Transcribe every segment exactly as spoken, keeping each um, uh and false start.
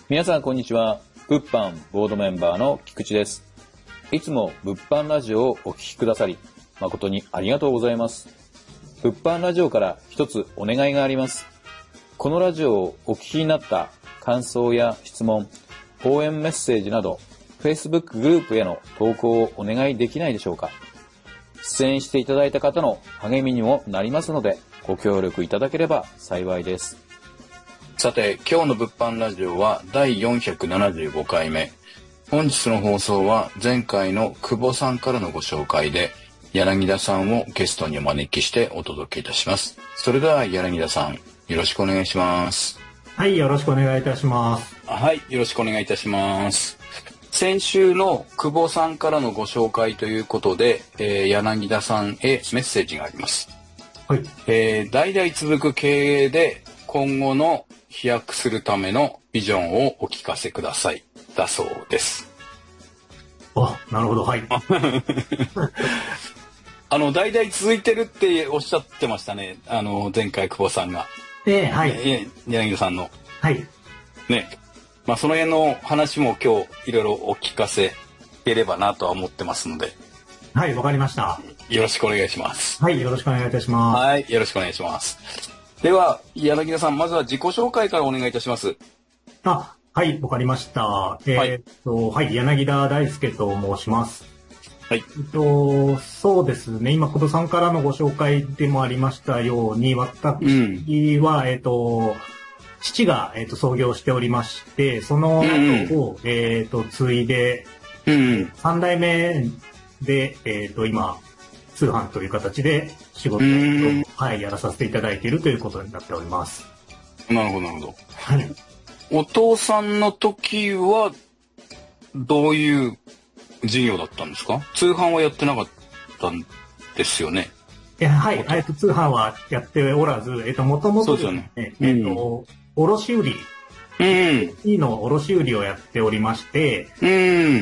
皆さんこんにちは。物販ボードメンバーの菊池です。いつも物販ラジオをお聞きくださり誠にありがとうございます。物販ラジオから一つお願いがあります。このラジオをお聞きになった感想や質問、応援メッセージなど Facebook グループへの投稿をお願いできないでしょうか。出演していただいた方の励みにもなりますのでご協力いただければ幸いです。 さて、今日の物販ラジオはだいよんひゃくななじゅうごかいめ。本日の放送は前回の久保さんからのご紹介で柳田さんをゲストにお招きしてお届けいたします。それでは柳田さん、よろしくお願いします。 はい、よろしくお願いいたします。 はい、よろしくお願いいたします。先週の久保さんからのご紹介ということで、えー、柳田さんへメッセージがあります。 はい。 えー、代々続く経営で今後の飛躍するためのビジョンをお聞かせください。だそうです。 あ、なるほど、はい。 あの、代々続いてるっておっしゃってましたね。あの、前回久保さんが。 えー、はい。 えー、柳田さんの。 はい。 ね。まあ、その辺の話も今日いろいろお聞かせければなとは思ってますので。 はい、わかりました。 よろしくお願いします。 はい、よろしくお願いいたします。 はい、よろしくお願いします。では、柳田さん、まずは自己紹介からお願いいたします。 あ、はい、わかりました。えー、っと、はい、はい、柳田大輔と申します。 はい。 えっと、そうですね、今、久保さんからのご紹介でもありましたように、私は、うん、えっと、父が、えっと、創業しておりまして、その後を、うんうん、えっと、継いで、うん、さん代目で、えっと、今、通販という形で仕事を、はい、やらさせていただいているということになっております。 なるほど、なるほど。 はい。 お父さんの時は、どういう事業だったんですか？通販はやってなかったんですよね。 えはい、えっと、通販はやっておらず、えっと、もともとですね、えっと、卸売り。うん。の卸売りをやっておりまして、うん。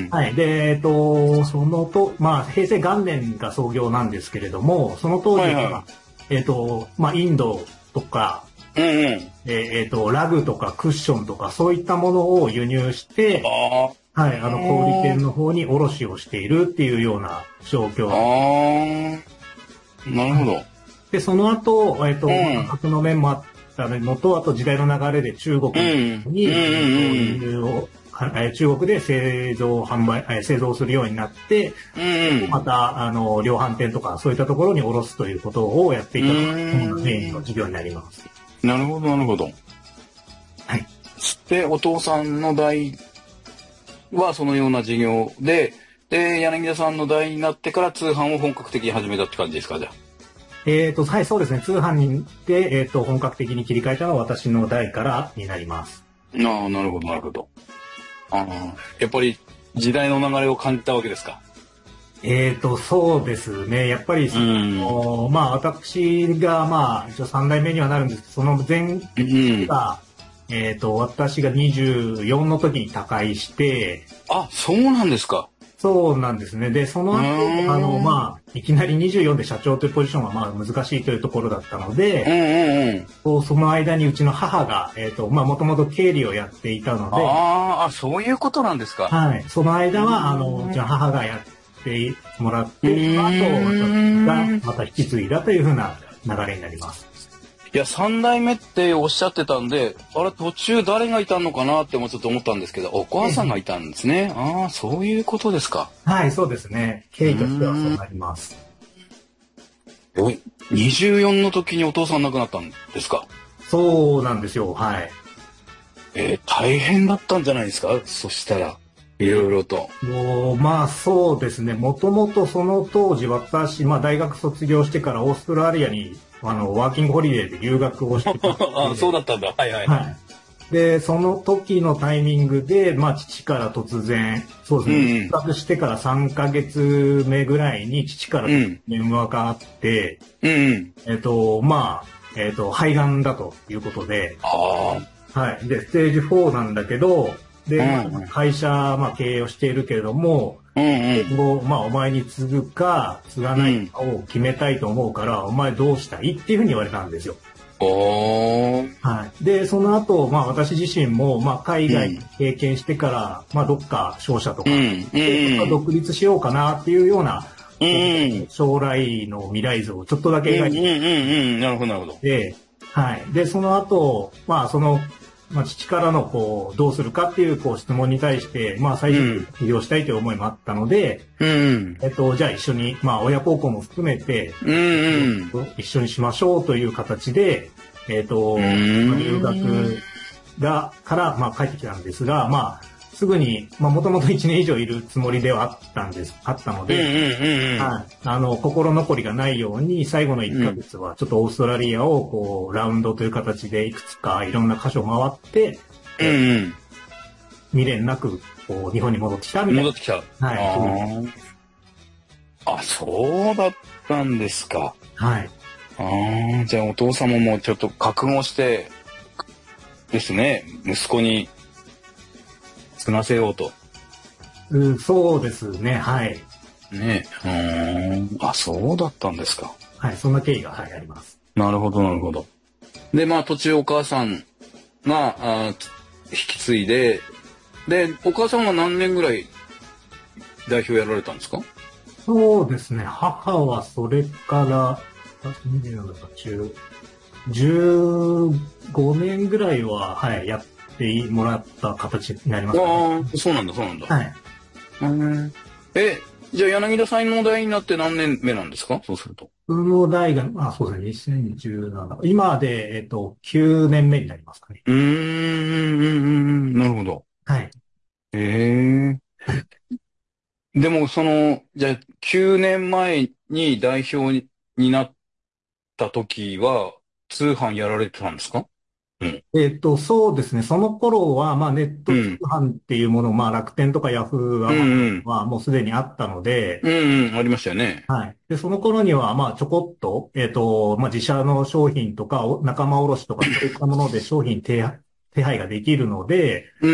はい。で、えっと、そのと、まあ、平成元年が創業なんですけれども、その当時は、はいはい、えっと、まあ、インドとか、うんうん。えっと、ラグとかクッションとか、そういったものを輸入して、あはい、あの、小売店の方に卸をしているっていうような状況。 ああ。なるほど。 で、その後、えっと、価格の面もあって、のと、あと時代の流れで中国に、輸入を、中国で製造販売、製造するようになって、うん、また、あの、量販店とかそういったところに卸すということをやっていたのがメインの事業になります。 なるほど、なるほど。 はい。 で、お父さんの代はそのような事業で、で、柳田さんの代になってから通販を本格的に始めたって感じですか、じゃあ。 えっと、はい、そうですね。通販にで、えっと、本格的に切り替えたのは私の代からになります。 ああ、なるほど、なるほど。ああ、やっぱり時代の流れを感じたわけですか？ えっと、そうですね。やっぱり、その、まあ、私が、まあ、一応さん代目にはなるんですけど、その前が、うん、えっと、私がにじゅうよんの時に他界して、 あ、そうなんですか。 そうなんですね。で、その後、あの、まあ、いきなりにじゅうよんで社長というポジションはまあ難しいというところだったので、うんうんうん、その間にうちの母が、えっと、まあ、もともと経理をやっていたので、 ああ、そういうことなんですか。 はい。その間は、あの、うちの母がやってもらって、あと、私がまた引き継いだというふうな流れになります。 いや、さん代目っておっしゃってたんで、あれ途中誰がいたのかなってもちょっと思ったんですけど、お母さんがいたんですね。ああ、そういうことですか。 はい、そうですね。経緯としてはそうなります。 え、にじゅうよんの時にお父さん亡くなったんですか？ そうなんですよ。はい。 えー、大変だったんじゃないですか？そしたら。いろいろと。 もう、まあそうですね。もともとその当時私、まあ大学卒業してからオーストラリアにあのワーキングホリデーで留学をしてたあ、そうだったんだ。はいはい。 はい。で、その時のタイミングで、まあ父から突然、そうですね。留学、うん、してからさんかげつめぐらいに父から電話があって、うんうん、えっと、まあ、えっと、肺がんだということで、 あはい。で、ステージフォーなんだけど、で、うん、会社、まあ、経営をしているけれども、うんうん、まあ、お前に継ぐか、継がないかを決めたいと思うから、うん、お前どうしたいっていうふうに言われたんですよ。 おー。 はい。で、その後、まあ私自身も、まあ海外経験してから、うん、まあどっか商社とか、うん、独立しようかなっていうような、うん、将来の未来像をちょっとだけ描いて、 うんうんうんうん、なるほどなるほど。 で、はい。で、その後、まあその、まあ、父からのこうどうするかっていうこう質問に対して、まあ、最初起業したいという思いもあったので、うん、えっと、じゃあ一緒に、まあ、親孝行も含めて、うんうん、一緒にしましょうという形で、えっと、留学がから、まあ、帰ってきたんですが、まあ、すぐに、まあ、もともといちねん以上いるつもりではあったんです、あったので、はい、あの、心残りがないように、最後のいっかげつは、ちょっとオーストラリアを、こう、ラウンドという形で、いくつかいろんな箇所を回って、うんうん、未練なく、こう、日本に戻ってきたみたいな。 戻ってきた。はい。ああ、そうだったんですか。 はい。 ああ、じゃあお父様もちょっと覚悟して、ですね、息子に、継がせようと。 うん、そうですね、はい。 ねえ、うん。あ、そうだったんですか。 はい、そんな経緯が、はい、あります。 なるほど、なるほど。で、まあ、途中お母さんが、あ引き継いで、で、お母さんは何年ぐらい代表やられたんですか？ そうですね、母はそれから、じゅうごねんぐらいは、はい、やってもらった形になりますかね。 ああ、そうなんだ、そうなんだ。 はい。 うん、え、じゃあ柳田さんの代になって何年目なんですか？そうすると。 その代が、あ、そうですね、にせんじゅうなな。今で、えっと、きゅうねんめになりますかね。 うーん、うん、なるほど。 はい。 ええでも、その、じゃあ、きゅうねんまえに代表に、になった時は、通販やられてたんですか？うん。 えっと、そうですね。その頃は、まあ、ネット通販っていうものを、まあ、楽天とかヤフー、アマゾンはもうすでにあったので、 うんうん、ありましたよね。 はい。で、その頃には、まあ、ちょこっと、えっと、まあ、自社の商品とか、仲間卸とか、そういったもので商品手手配ができるので、 うん。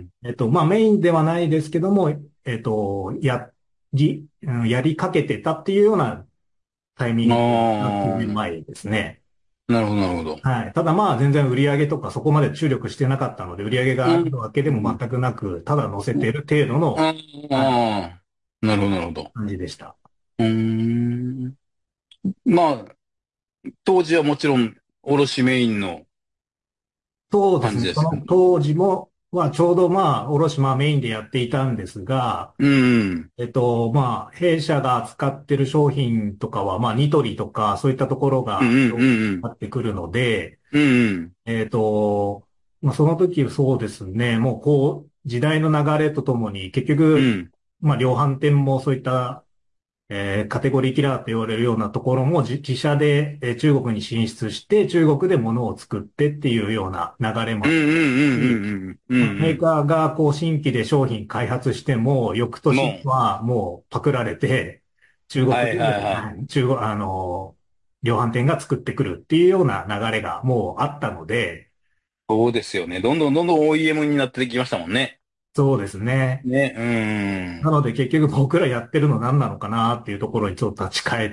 えっと、まあ、メインではないですけども、えっと、や、り、うんやりかけてたっていうようなタイミングがきゅうねんまえですね。 なるほど、なるほど。 はい。ただまあ全然売り上げとかそこまで注力してなかったので、売り上げがあるわけでも全くなく、ただ載せている程度の、 あはあ、なるほど、なるほど。 感じでした。 うーん。まあ、当時はもちろん、卸メインの感そうですね。そじですかね。 の当時も、はちょうどまあ、卸まあメインでやっていたんですが、 うん。 えっと、まあ、弊社が扱ってる商品とかは、まあ、ニトリとか、そういったところが、 うんうんうんあってくるので、 うん。うん。 えっと、まあ、その時そうですね、もうこう、時代の流れとともに、結局、 うん。 まあ、量販店もそういった、えーカテゴリーキラーと言われるようなところも自自社で、えー中国に進出して、中国で物を作ってっていうような流れもあっうんうんうんし、 うんうんまあ、メーうん。 カーがこう新規で商品開発しても、翌年にもはもうパクられて、中う、は国で、 いはいはい。 はい中国、あの、量販店が作ってくるっていうような流れがもうあったので、 そうですよね。どんどんどんどん オーイーエム になってきましたもんね。 そうですね。 ね、 なので結局僕らやってるの何なのかなっていうところにちょっと立ち返って、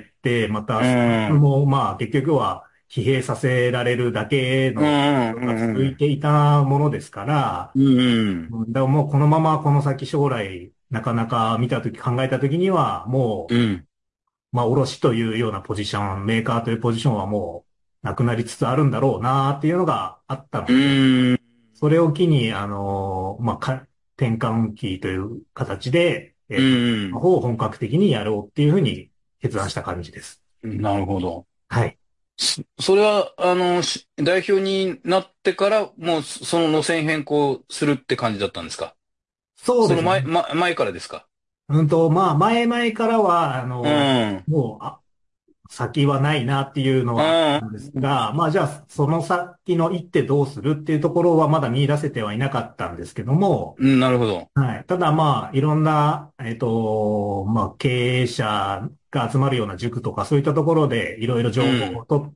また、 うん。 スタッフうん。 もまあ結局は疲弊させられるだけうんのが続いうんていたものですから、 うん。うん。 うんだからもうこのままこの先将来なかなか見たとき考えたときにはもうん。 う、まあ卸というようなポジション、メーカーというポジションはもうなくなりつつあるんだろうなっていうのがあったうので、 ん。 それを機に、あの、まあ、か転換期という形で、えうっと、 ん。 方を本格的にやろうっていうふうに決断した感じです。 なるほど。 はい。 そそれは、あの、し代表になってから、もうその路線変更するって感じだったんですか？その前、 そうですね。 ま、前からですか？ うんと、まあ、前々からは、あうの、 ん。 もう、あ、先はないなっていうのうはあったんですん。 が、まあ、じゃあ、その先の一手どうするっていうところはまだ見出せてはいなかったんですけども、 うん、なるほど。 はい。ただまあ、いろんな、えっと、まあ、経営者が集まるような塾とか、そういったところでいろいろ情報うん。 を取って、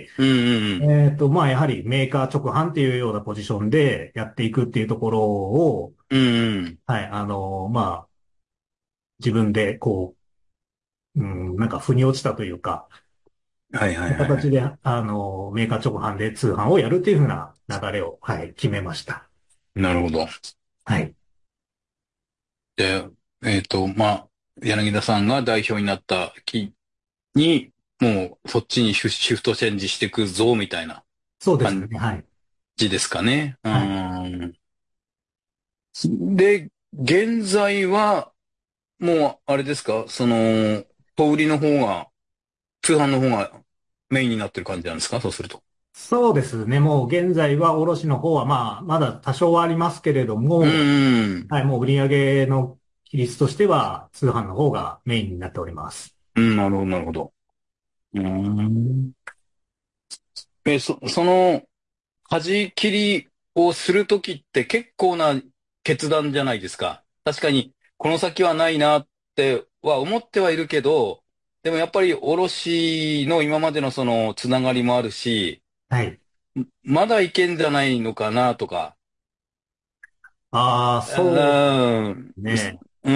うんうんうん。 えっと、まあ、やはりメーカー直販っていうようなポジションでやっていくっていうところを、 うんうん。 はい、あの、まあ、自分でこう、うん、なんか腑に落ちたというか、 はいはいはいはい。 形で、あの、メーカー直販で通販をやるっていうふうな流れを、はい、決めました。 なるほど。 はい。 で、えっと、まあ、柳田さんが代表になった日に、もうそっちにシフシフトチェンジしていくぞ、みたいな感そうですね。はい。 じですかね。うはい。 ーん。で、現在は、もう、あれですか、その、小売りの方が、通販の方がメインになってる感じなんですか、そうすると。 そうですね。もう現在は卸の方は、まあ、まだ多少はありますけれどうも、 ーん。 はい、もう売上の比率としては、通販の方がメインになっております。 うん、なるほど、なるほど。うーん。え、そ、その、舵切りをするときって結構な決断じゃないですか。確かに、この先はないなっては思ってはいるけど、でもやっぱり卸の今までのそのつながりもあるし、 はい。 まだいけんじゃないのかなとか、 ああ、 うそうーん、 ね。 うん。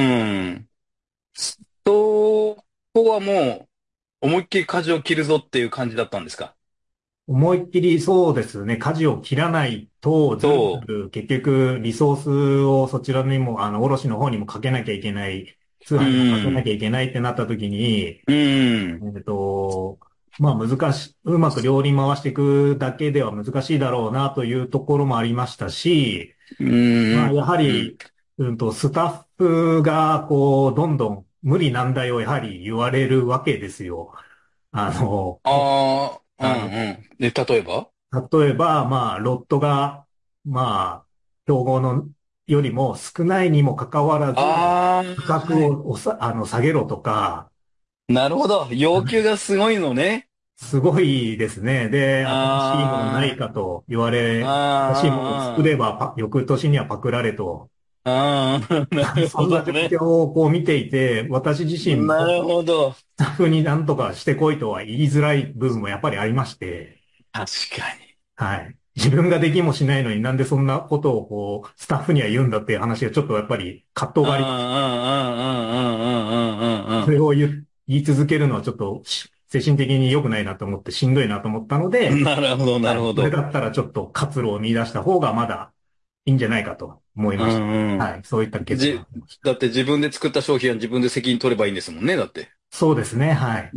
そこはもう思いっきり舵を切るぞっていう感じだったんですか？ 思いっきりそうですね。舵を切らないと、ずるずそる結局リソースをそちらにも、あの、卸の方にもかけなきゃいけない、通う。う販にもかけなん、 きゃいけないってなった時に、 うん、 えっと、まあ難し、うまく両輪回していくだけでは難しいだろうなというところもありましたし、 うん、 まあやはうん。 り、うんと、スタッフがこう、どんどん無理難題をやはり言われるわけですよ。あの、 ああ、うんあの、 うん。で、例えば？ 例えば、まあ、ロットが、まあ、競合のよりも少ないにもかかわらず、 ああ、 価格はい。 をおさ、あの、下げろとか、 なるほど。要求がすごいのね。 すごいですね。で、新しいものないあかと言わあ、 れ、新しいものを作あればパ、翌年にはパクられと、 あ、ああ、なるほそんな状どね。 況をこう見ていて、私自身もなるほど。 スタッフに何とかしてこいとは言いづらい部分もやっぱりありまして、 確かに。 はい。自分ができもしないのになんでそんなことをこう、スタッフには言うんだっていう話がちょっとやっぱり葛藤うん、うがありまして、 ん、うん、うん、うん、うん、うん、 それを言、言い続けるのはちょっとし精神的に良くないなと思ってしんどいなと思ったのうん。 で、 なるほど、なはい。 るほど。 これだったらちょっと活路を見出した方がまだいいんじゃないかと思いうました。 ん、うん。 はい。そういった決断をじ、 しました。 だって自分で作った商品は自分で責任取ればいいんですもんね、だって。 そうですね。はい。 うん。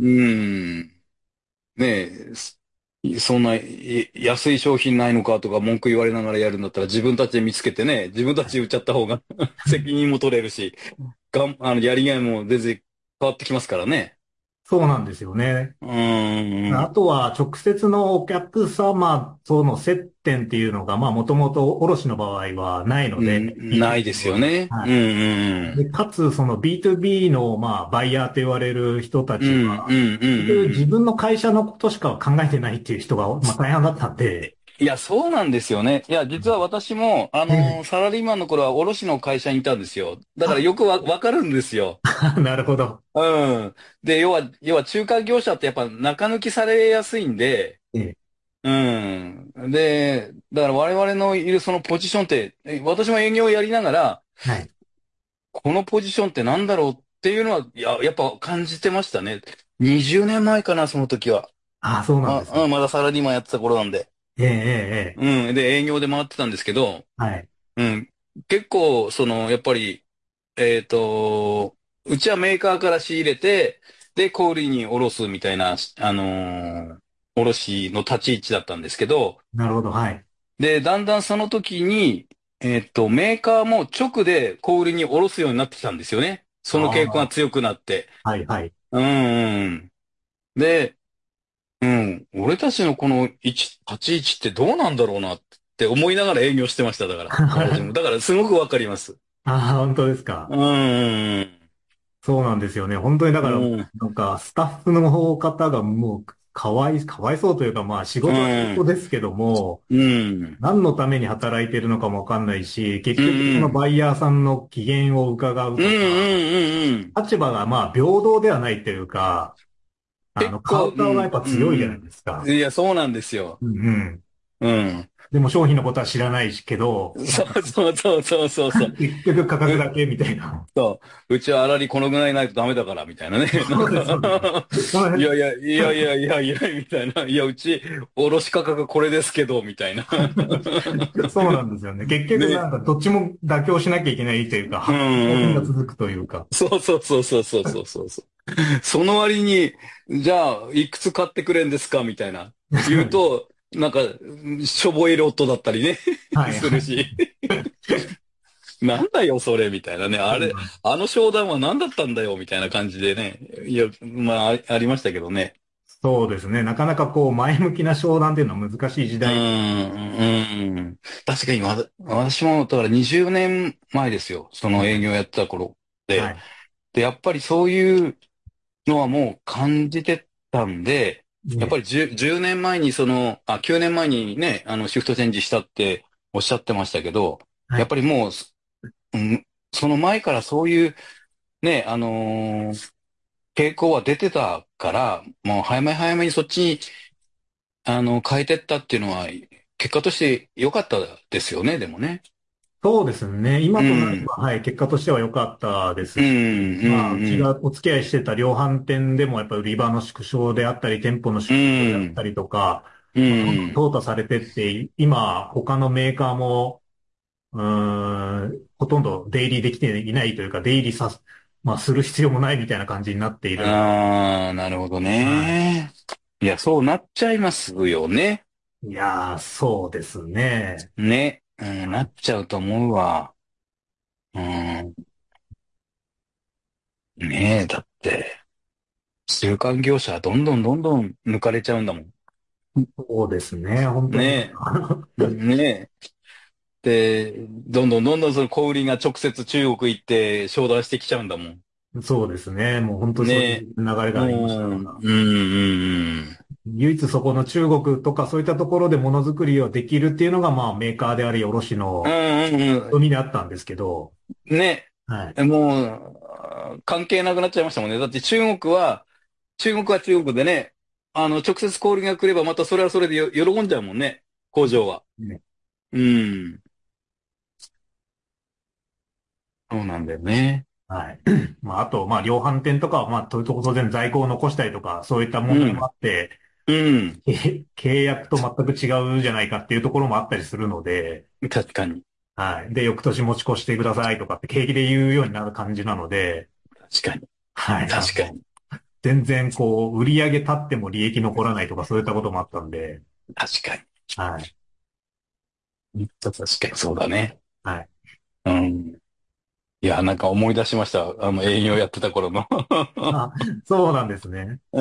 ねえ、すそんな、い安い商品ないのかとか文句言われながらやるんだったら自分たちで見つけてね、自分たちで売っちゃった方が責任も取れるし、がん、あの、やりがいも全然変わってきますからね。 そうなんですよね。 うーん。 あとは直接のお客様との接点っていうのが、まあもともと卸の場合はないので、 うん、ないでビーツービー は。 すよね。うん、 はい。 うん、 で、かつその ビーツービー のまあバイヤーと言われる人たうん。うん、うちは、 ん、うん、 結局自うん。 分の会社のことしか考えてないっていう人がまあ大半だったんで、 いや、そうなんですよね。いや、実は私も、あのーええ。 サラリーマンの頃は卸の会社にいたんですよ。だからあ、 よくわ、わかるんですよ。 なるほど。 うん。で、要は、要は仲介業者ってやっぱ中抜きされやすいんで、 ええ。 うん。で、だから我々のいるそのポジションって、え私も営業をやりながら、 はい。 このポジションってなんだろうっていうのは、いや、やっぱ感じてましたね。にじゅうねんまえかな、その時は。 あ、そうなんま、 ですね。 うん、まだサラリーマンやってた頃なんで。 ええ、ええ、ええ。 うん。で、営業で回ってたんですけど、 はい。 うん。結構、その、やっぱり、えっと、うちはメーカーから仕入れて、で、小売りに卸すみたいな、あのー卸の立ち位置だったんですけど、 なるほど。はい。 で、だんだんその時に、えっと、メーカーも直で小売りに卸すようになってきたんですよね。その傾向があ強くなって。 あ、はい、はい。 うん、うん。で、うん、俺たちのこの位置、立ち位置ってどうなんだろうなって思いながら営業してました、だから。私も。だからすごくわかります。 ああ、本当ですか。 うん、 そうなんですよね。本当にだから、 うん、 なんか、スタッフの方がもう、かわい、かわいそうというか、まあ、仕う事は仕事ん、 ですけども、 うん、 何のために働いてるのかもわかんないし、結うん、 局、そのうん、 バイヤーさんの機嫌を伺ううん、うとか、 ん、うん。 立場がまあ、平等ではないというか、あの、買結構、 う側がやっうん、うぱ強いじゃないん、 ですか。 うん。いや、そうなんですよ。 うんうん。 うん。 でも商品のことは知らないしけど、 そうそうそうそうそうそう。 結局価格だけみたいな。 そう。うちは粗利このぐらいないとダメだから、みたいなね。なんそうです、そうです。 かこの辺いやいや、いやいやいやいや、みたいな。いや、うち、卸価格これですけど、みたいな。 そうなんですよね。結局なね。 んかどっちも妥協しなきゃいけないというか、 うん発想うん。 が続くというか。 そうそうそうそうそうそうそうそう。その割に、じゃあ、いくつ買ってくれんですかみたいな。言うと、なんか、しょぼいロットだったりね、 はい、はい。 するし。なんだよ、それ、みたいなね。あれ、 そうなんあの商談は何だったんだよ、みたいな感じでね。いや、まあ、あありましたけどね。 そうですね。なかなかこう、前向きな商談っていうのは難しい時うー代。 ん、うん。確かにわた、私も、だからにじゅうねんまえですよ。その営業やってた頃で。 はい。 で、やっぱりそういうのはもう感じてたんで、やっぱね。 りじゅう、じゅうねんまえにその、あ、きゅうねんまえにね、あの、シフトチェンジしたっておっしゃってましたけど、やっはい。 ぱりもう、うん、その前からそういうね、あのー傾向は出てたから、もう早め早めにそっちに、あの、変えてったっていうのは、結果として良かったですよね、でもね。 そうですね。 う今となれん、 ば、はい、結果としては良かったですうん、 し、まあ、うちうん、 がお付き合いしてた量販店でもやっぱり売り場の縮小であったり、店舗のう縮小であったん、 りとか、 うまあ、どんどんん、 淘汰されてって、今、他のメーカーも、うーん、ほとんど出入りできていないというか、出入りさす、まあ、する必要もないみたいな感じになっているの。 ああ、なるほどはね。いや、そうなっちゃいますよね。 い。いやー、そうですね。 ね。うん、なはい。 っちゃうと思うわ。うん。ねえ、だって、中間業者はどんどんどんどん抜かれちゃうんだもん。 そうですね。本当に。 ねえ。ねえ。で、どんどんどんどんその小売りが直接中国行って商談してきちゃうんだもん。 そうですね。もう本当にそういうね流れえ。 がありましたもう、うん、 から。 うん、 唯一そこの中国とかそういったところでものづくりをできるっていうのが、まあメーカーであり、卸うん。 のうん、うん、 海であったんですけど、 うん。ねはい。 え。もう、関係なくなっちゃいましたもんね。だって中国は、中国は中国でね、あの、直接小売りが来ればまたそれはそれでよ喜んじゃうもんね。工場は。 ね。 うん。そうなんだよね。 はい。まあ、あと、まあ、量販店とかは、まあ、と当然在庫を残したりとか、そういった問題もあうん。 って、 うん。 け契約と全く違うじゃないかっていうところもあったりするので、 確かに。 はい。で、翌年持ち越してくださいとかって景気で言うようになる感じなので、 確かに。 はい。あの、 確かに。 全然こう、売り上げ立っても利益残らないとかそういったこともあったんで、 確かはい。 に。確かにそうだね。 はい。 うん。いや、なんか思い出しました。あの、営業やってた頃の。 あ、そうなんですね。 うん。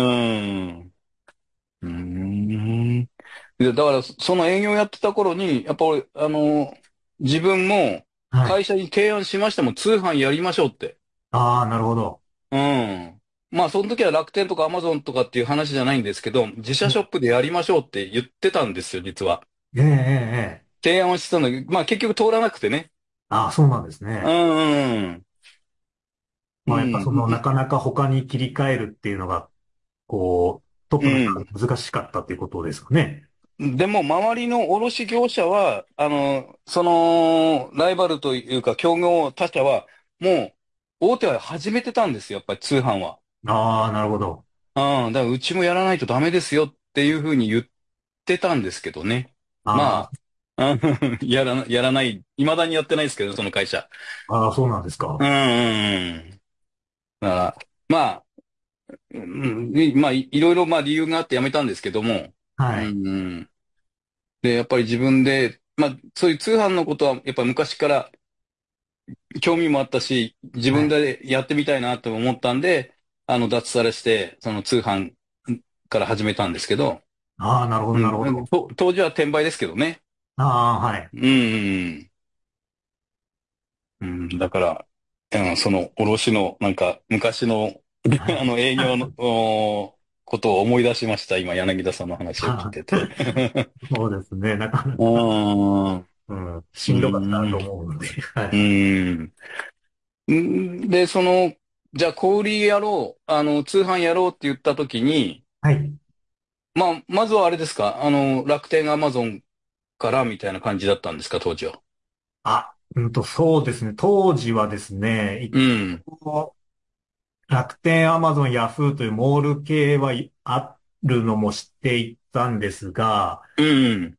うーん。で、だから、その営業やってた頃に、やっぱ俺、あの、自分もはい。 会社に提案しましたもん、通販やりましょうって。 ああ、なるほど。 うん。まあ、その時は楽天とかアマゾンとかっていう話じゃないんですけど、自社ショップでやりましょうって言ってたんですよ、実は。 ええ、ええ、ええ。 提案をしてたんだけど、まあ結局通らなくてね。 ああ、そうなんですうね。 ん、うまあ、やっぱその、なん、 かなか他に切り替えるっていうのが、こう、トッうプの人がん。 難しかったっていうことですかね。 でも、周りの卸業者は、あの、その、ライバルというか、競合他社は、もう、大手は始めてたんですよ、やっぱり通販は。 ああ、なるほど。 うん、だからうちもやらないとダメですよっていうふうに言ってたんですけどね。まああ、うんやらな、やらない、未だにやってないですけど、その会社。 あ、ああ、そうなんですか。 うん、うん、うん。だから、まあ、うん、いまあ、いいろいろ、まあ理由があって辞めたんですけども、うはい。 ん、で、やっぱり自分で、まあ、そういう通販のことは、やっぱり昔から興味もあったし、自分はい。 でやってみたいなと思ったんで、あの、脱サラして、その通販から始めたんですけど、 ああ、なるほど、 うん、 なるほど。 と当時は転売ですけどね。 ああ、はい。 うん、うん、だから、うん、その、卸の、なんか、昔の、 はあの、営業の、 い。 おことを思い出しました。今、柳田さんの話を聞いあてて。 そうですね。なかなうか、 ん、ううん、しんどかったとん、 思うので。はうい。 ん。んで、その、じゃあ、小売りやろう、あの、通販やろうって言ったときに、 はい。 まあ、まずはあれですか、あの、楽天、アマゾンからみたいな感じだったんですか、当時は。 あ、うんと、そうですね。当時はですね、一うん。 応楽天、アマゾン、ヤフーというモール系はいあるのも知っていたんですが、 うん。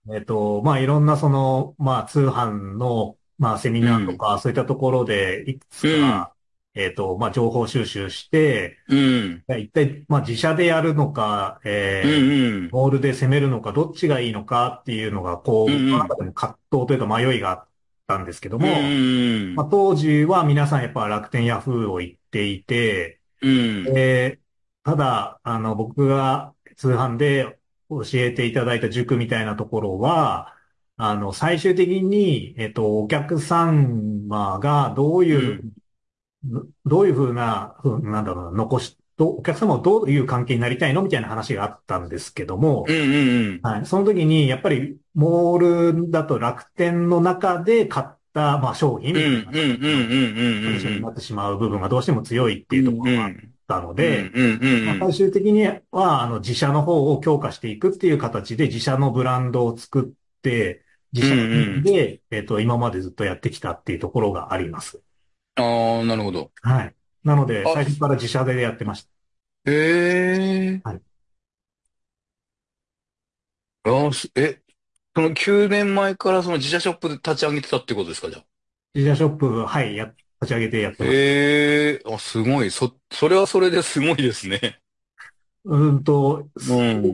えっと、まあ、いろんなその、まあ、通販の、まあ、セミうん。 ナーとか、そういったところで、いくつうん。 か、えっと、まあ、情報収集して、 うん。 一体、まあ、自社でやるのか、 うん。 えー、 うん。 モールで攻めるのか、どっちがいいのかっていうのが、こう、 うん。 僕のうん。 中でも葛藤というか迷いがあったんですけどうん。 も、 うん。 まあ、当時は皆さんやっぱ楽天ヤフーを言っていて、 うん。 えーただ、あの、僕が通販で教えていただいた塾みたいなところは、あの、最終的に、えっと、お客様がどういうふうに、どういうふうな、ふうなんだろうな、残し、どお客様をどういう関係になりたいのみたいな話があったんですけども、 うん。うん。 はい。その時に、やっぱり、モールだと楽天の中で買った、まあ、商品うん。 みたいなうん。うん。 形のポジションにうん。 なってしまう部分がどうしても強いっていうとこうん。 ろがあったのうん。 で、 うん。 まあ、 うん。 最終的には、あの、自社の方を強化していくっていう形で、自社のブランドを作って、自う社ん。 で、えっと、今までずっとやってきたっていうところがあります。 ああ、なるほど。 はい。なので、 あ、 最初から自社でやってましへえ。 た。はい。 あ、すえ、そのきゅうねんまえからその自社ショップで立ち上げてたってことですか、じゃあ。 自社ショップ、はい、や、立ち上げてやってます。 へえ、あ、すごい。そ、それはそれですごいですね。 うーんと、 うん。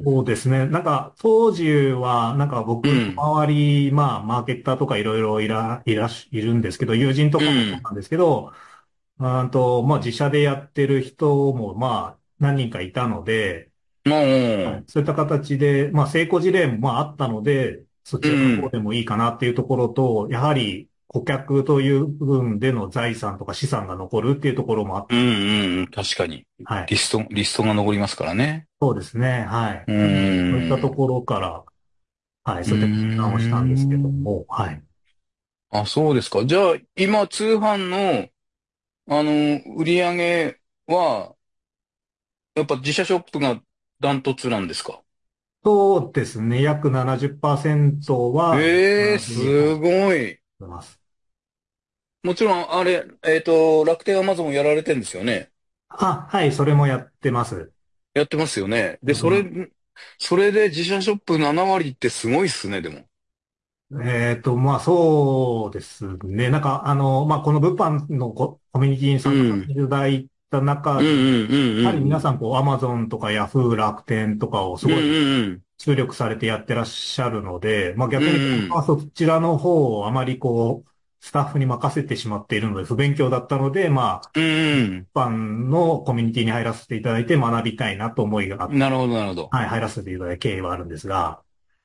そうですね。なんか、当時は、なんか僕のうん。 周り、まあ、マーケッターとかいろいろいら、いらし、いるんですけど、友人とかもそううん。 なんですけど、うーんと、まあ、自社でやってる人も、まあ、何人かいたので、 まあ、うはい、 ん。 そういった形で、まあ、成功事例も、まあ、あったので、そちらの方うん。 でもいいかなっていうところと、やはり、顧客という部分での財産とか資産が残るっていうところもあっうん。うん。確かに。 はい。 リスト、リストが残りますからね。 そうですね。はい。 うそういったとん。 ころから、はい、 うーそういった決断をしたんですけどん。 も、はい。 あ、そうですか。じゃあ、今、通販の、あの、売り上げは、やっぱ自社ショップがダントツなんですか？ そうですね。約ななじゅっパーセントは、 ええー、 同じに、はい、 すごい。 出ます。 もちろん、あれ、えっと、楽天アマゾンやられてるんですよね。 あ、はい、それもやってます。 やってますよね。で、それ、 やってます。 それで自社ショップなな割ってすごいっすね、でも。 えっと、まあ、そうですね。なんか、あの、まあ、この物販のコ、コミュニティにう参加させてん。 いただいた中で、やうんうんうんはりうん。 皆さん、こう、アマゾンとかヤフー、楽天とかをすうんごいうん注力されてやってらっしゃるので、まあ、 うん。 逆に僕はうん。 そちらの方をあまりこう、スタッフに任せてしまっているので不勉強だったので、まあ、 うん一般のコミュニティに入らせていただいて学びたいなと思いがあっうん。なるほど、なるほど。 はい、入らせていただいた経緯はあるんですが、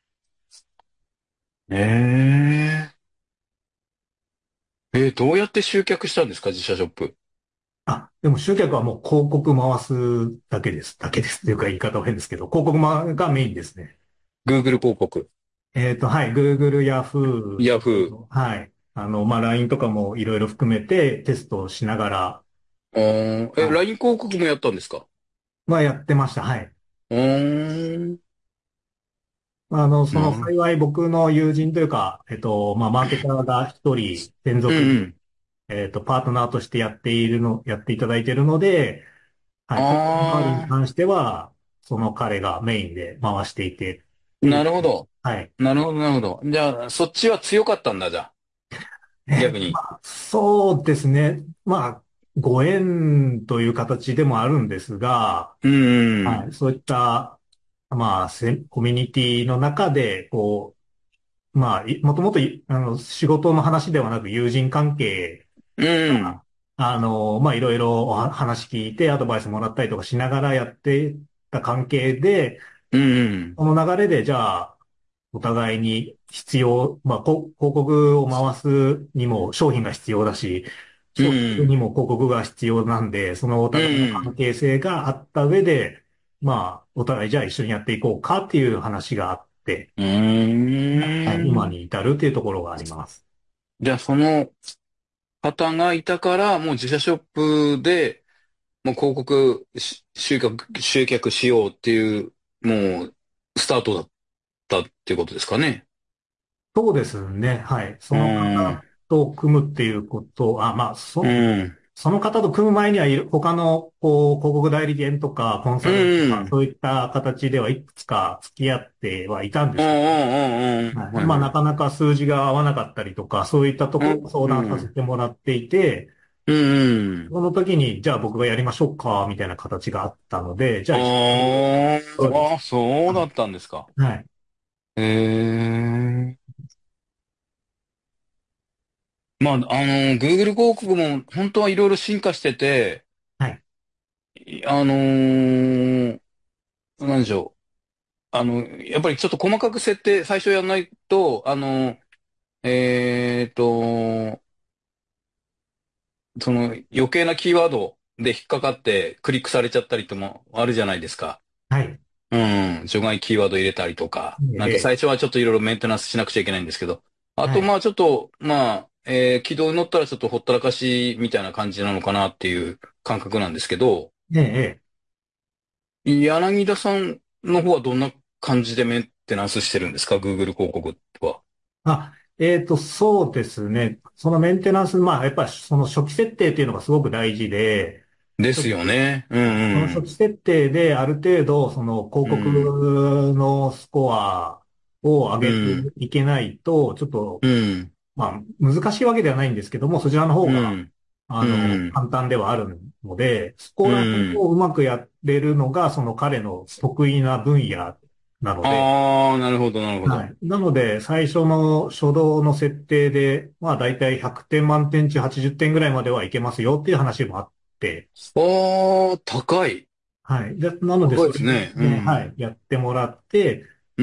えええー、どうやって集客したんですか、自社ショップ。 あ、でも集客はもう広告回すだけです。だけです。というか言い方は変ですけど、広告まがメインですね。 Google 広告、 えっと、はい、Google、Yahoo、 Yahoo。 はい。あの、まあ、ライン とかもいろいろ含めてテストをしながら、 あーえ、 はい。 ライン 広告もやったんですか？ はやってました。はい。 うーん。 あの、そのなる。 幸い僕の友人というか、えっと、まあ、マーケターが一人専属で、 うんうん。 えっと、パートナーとしてやっているの、やっていただいているので、はい、広告周りにあ関しては、その彼がメインで回していてっあ、 ていう、 なるほど。 はい。 なるほど、なるほど。じゃあ、そっちは強かったんだ、じゃあ。 え、 逆に。 まあ、そうですね。まあ、ご縁という形でもあるんですが、 うん。 はい、そういった、まあ、せコミュニティの中で、こう、まあ、いもともとい、あの、仕事の話ではなく友人関係うん。 あの、まあ、いろいろお話聞いてアドバイスもらったりとかしながらやっていた関係で、 うん。 この流れで、じゃあ、お互いに必要、まあ、こ広告を回すにも商品が必要だし、 う商品にん。 も広告が必要なんで、そのおう互いの関ん。 係性があった上で、まあ、お互いじゃあ一緒にやっていこうかっていう話があって、 うはい、今ーん。 に至るっていうところがあります。 じゃあ、その方がいたから、もう自社ショップで、もう広告し集客、集客しようっていう、もう、スタートだったっていうことですかね。 そうですね。はい。その方と組むっていうことあ、まあ、そ、 うん。 その方と組む前にはいる、他の、こう、広告代理店とか、コンうサルとか、 ん。 そういった形ではいくつか付き合ってはいたんでうん。うすけど、 ん。うん。 はい。まあ、 はいはい。 なかなか数字が合わなかったりとか、そういったところを相う談させん。 てもらっていて、 うん。 その時に、じゃあ僕がやりましょうか、みたいな形があったので、じゃあ一緒に、 あそうです。 あ、あ、そうだったんですか。 はい。 へえ。まあ、あの、Google 広告も本当はいろいろ進化してて、 はい。 いあのーなんでしょう。あの、やっぱりちょっと細かく設定、最初やらないと、あの、えっと、その余計なキーワードで引っかかってクリックされちゃったりともあるじゃないですか。 はい。 うん、除外キーワード入れたりとか。なんかええ、 最初はちょっといろいろメンテナンスしなくちゃいけないんですけど。あと、 はい。 まあちょっと、まあ、えー軌道に乗ったらちょっとほったらかしみたいな感じなのかなっていう感覚なんですけど、 ええ、ええ、 柳田さんの方はどんな感じでメンテナンスしてるんですか？ Google 広告は。 あ、えっと、そうですね。そのメンテナンス、まあ、やっぱりその初期設定っていうのがすごく大事で、 ですよね。うんそのうん。 初期設定である程度、その広うん。 告のスコアを上げてうん。 いけないと、ちょっと、 うん。 まあ、難しいわけではないんですけども、そちらの方が、 うん。 あうの、 ん。 簡単ではあるので、そこうら辺ん。 をうまくやれるのが、その彼の得意な分野なので、 ああ、なるほど、なるほど。 はい。なので、最初の初動の設定で、まあ大体ひゃくてん満点中はちじゅってんぐらいまではいけますよっていう話もあって、 ああ、高い。 はい。で、なので、 高いそれですね。うで、はん。 い、やってもらって、 うん。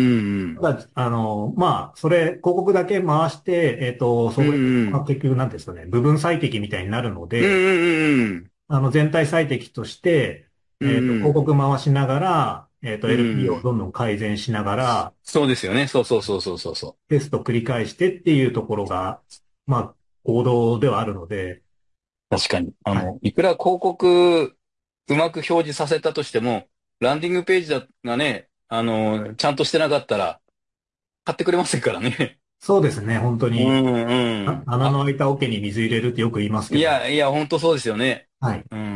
ただ、あの、まあ、それ、広告だけ回して、えっと、 うん。 それ、 うん。 まあ、結局、なんていうんですかね、部分最適みたいになるのうん。 で、 うん。 あの、全体最適として、 うん。 えっと、 うん。 広告回しながら、えっと、 うエルピー をん。 どんどん改善しながら、 そうですよね。そうそうそうそうそうそテスト繰り返してっていうところが、まあ、行動ではあるので、 う。確かに。あはい。 の、いくら広告うまく表示させたとしても、ランディングページだがね、あの、ちゃんとしてなかったら買ってくれませんからね。 そうですね、本当うに、 んうん。 あ穴のあ、 開いた桶に水入れるってよく言いますけど、 いや、いや、本当そうですよね。 はい。 うん。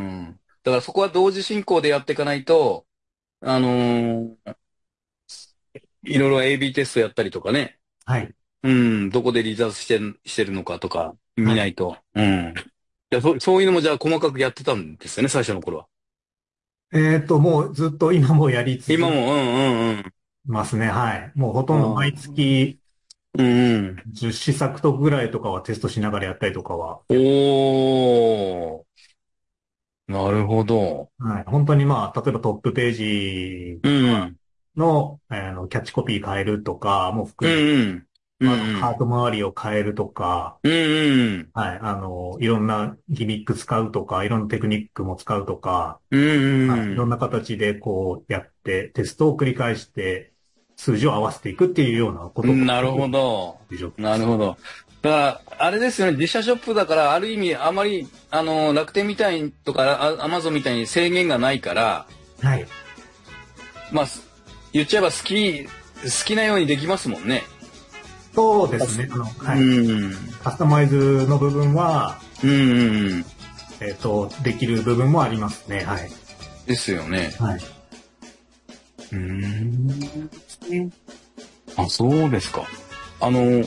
だからそこは同時進行でやっていかないと、あのーいろいろ エービー テストやったりとかね。 はい。 うん。どこで離脱して、してるのかとか見はい。 ないと。うん。いや、そ、そういうのもじゃあ細かくやってたんですよね、最初の頃は。 えっと、もうずっと今もやり続け今も、うんうんますね。はい。もうほうとんど毎ん。 月うんうん。 じゅっ試作とぐらいとかはテストしながらやったりとかは、やおー。なるほど。 はい。本当にまあ、例えばトップページうん。 の、あの、キャッチコピー変えるとかもう含め、 んうん。うあと、カーんト周りを変えるとか、 うん。うんうん。 はい。あの、いろんなギミック使うとか、いろんなテクニックも使うとか、 うんはい。いろんうん。 な形でこうやって、テストを繰り返して、数字を合わせていくっていうようなことをなるほど。 でしょ。 なるほど。だから、あれですよね、自社ショップだから、ある意味、あまり、あの、楽天みたいにとか、アアマゾンみたいに制限がないから、 はい。 まあ、す言っちゃえば好き、好きなようにできますもんね。 そうですね。あの、 うはい。 ん。 カスタマイズの部分は、 うんうんうん。 えっと、できる部分もありますね。はい。 ですよね。 はい。 うん。あ、そうですか。あの、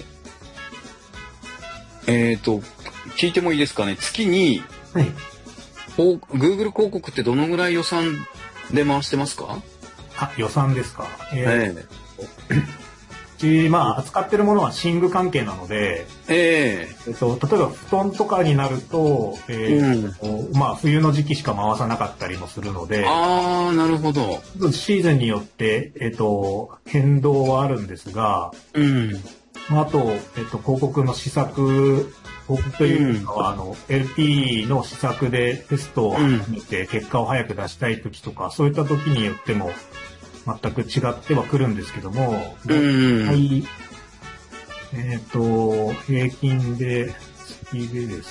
えっと、聞いてもいいですかね。月に、 はい。 こう Google 広告ってどのぐらい予算で回してますか？ あ、予算ですか。ええー、うち、まあ、扱ってるものは寝具関係なので、 えええっと、例えば布団とかになると、 ええうん。 ーと、まあ、冬の時期しか回さなかったりもするので、 ああ、なるほど。 シーズンによって、えっと、変動はあるんですが、 うん。 まああと、えっと、広告の試作、広告とういうん。 かは、あの、エルピー の試作でテストをうん。 始めて結果を早く出したい時とか、そういった時によっても全く違ってはくるんですけども、 うだいたん。 い、えっと、平均で、月でです。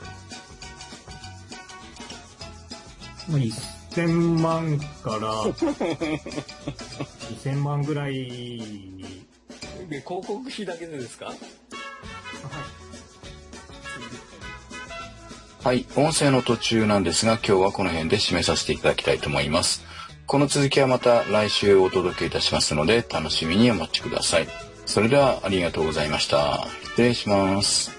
まあ、せんまんからにせんまんぐらい広告費だけでですか？はい。はい、音声の途中なんですが、今日はこの辺で締めさせていただきたいと思います。この続きはまた来週お届けいたしますので、楽しみにお待ちください。それではありがとうございました。失礼します。